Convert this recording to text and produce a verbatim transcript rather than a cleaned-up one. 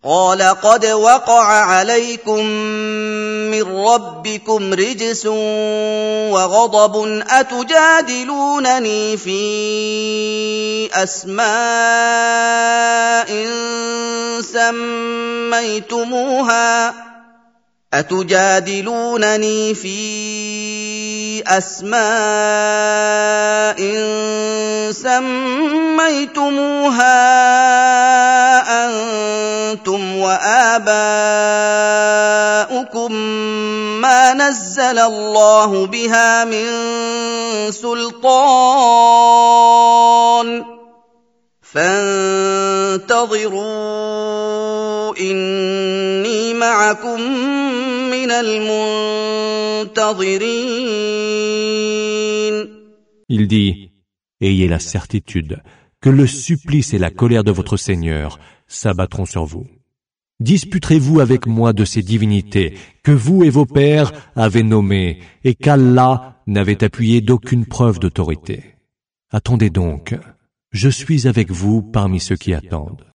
قال قد وقع عليكم من ربكم رجس وغضب أتجادلونني في أسماء سميتموها أتجادلونني في أسماء سميتموها أنتم وآباؤكم ما نزل الله بها من سلطان فانتظروا إني معكم من المنتظرين. Il dit, ayez la certitude que le supplice et la colère de votre Seigneur s'abattront sur vous. Disputerez-vous avec moi de ces divinités que vous et vos pères avez nommées et qu'Allah n'avait appuyé d'aucune preuve d'autorité. Attendez donc, je suis avec vous parmi ceux qui attendent.